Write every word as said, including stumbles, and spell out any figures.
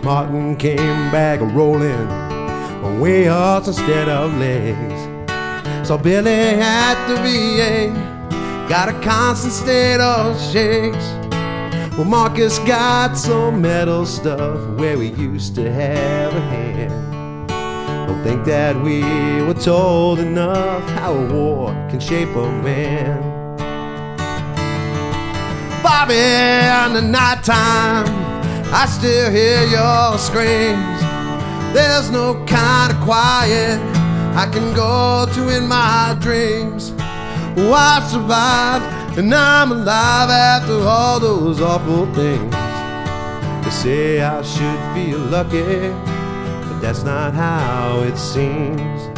Martin came back rolling on way horse instead of legs. So Billy at the V A got a constant state of shakes. Well, Marcus got some metal stuff where we used to have a hand. Don't think that we were told enough how a war can shape a man. Bobby, in the nighttime, I still hear your screams. There's no kind of quiet I can go to in my dreams. Oh, I survived, and I'm alive after all those awful things. They say I should feel lucky, but that's not how it seems.